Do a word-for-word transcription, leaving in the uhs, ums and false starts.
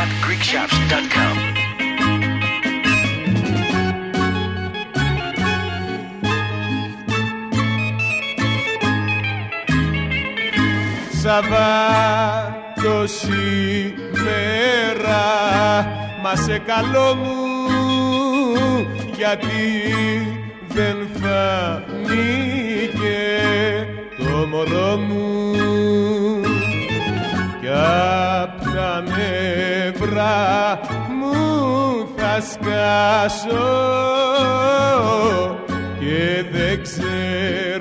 greek shops dot com. Σαββάτο σήμερα, μα σε καλό μου, γιατί δεν φανήκε το μωρό μου, κι απ' τα νευρά μου θα σκάσω και δεν ξέρω